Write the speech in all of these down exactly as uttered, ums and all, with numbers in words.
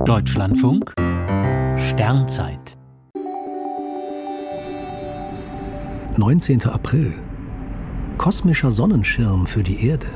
Deutschlandfunk Sternzeit neunzehnter April. Kosmischer Sonnenschirm für die Erde.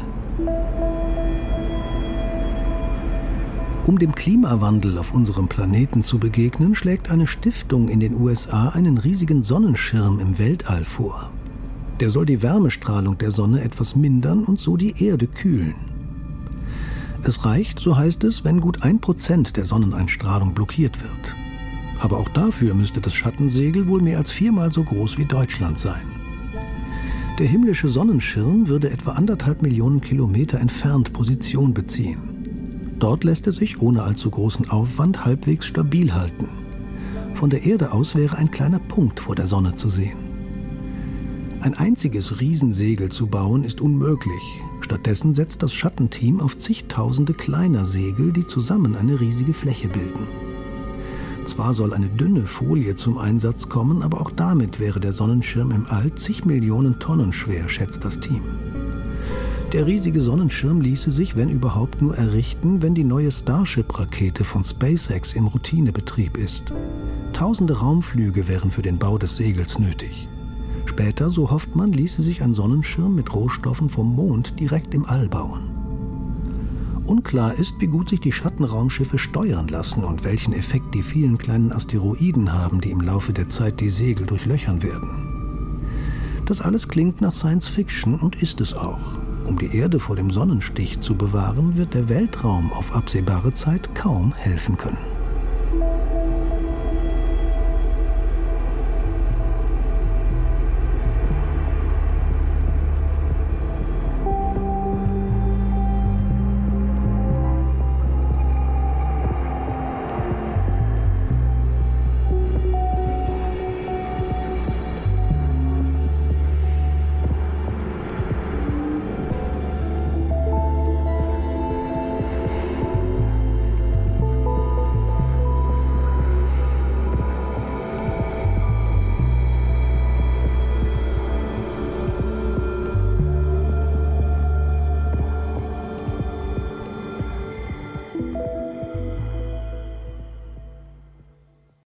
Um dem Klimawandel auf unserem Planeten zu begegnen, schlägt eine Stiftung in den U S A einen riesigen Sonnenschirm im Weltall vor. Der soll die Wärmestrahlung der Sonne etwas mindern und so die Erde kühlen. Es reicht, so heißt es, wenn gut ein Prozent der Sonneneinstrahlung blockiert wird. Aber auch dafür müsste das Schattensegel wohl mehr als viermal so groß wie Deutschland sein. Der himmlische Sonnenschirm würde etwa anderthalb Millionen Kilometer entfernt Position beziehen. Dort lässt er sich ohne allzu großen Aufwand halbwegs stabil halten. Von der Erde aus wäre ein kleiner Punkt vor der Sonne zu sehen. Ein einziges Riesensegel zu bauen ist unmöglich. Stattdessen setzt das Schattenteam auf zigtausende kleiner Segel, die zusammen eine riesige Fläche bilden. Zwar soll eine dünne Folie zum Einsatz kommen, aber auch damit wäre der Sonnenschirm im All zig Millionen Tonnen schwer, schätzt das Team. Der riesige Sonnenschirm ließe sich, wenn überhaupt, nur errichten, wenn die neue Starship-Rakete von SpaceX im Routinebetrieb ist. Tausende Raumflüge wären für den Bau des Segels nötig. Später, so hofft man, ließe sich ein Sonnenschirm mit Rohstoffen vom Mond direkt im All bauen. Unklar ist, wie gut sich die Schattenraumschiffe steuern lassen und welchen Effekt die vielen kleinen Asteroiden haben, die im Laufe der Zeit die Segel durchlöchern werden. Das alles klingt nach Science Fiction und ist es auch. Um die Erde vor dem Sonnenstich zu bewahren, wird der Weltraum auf absehbare Zeit kaum helfen können.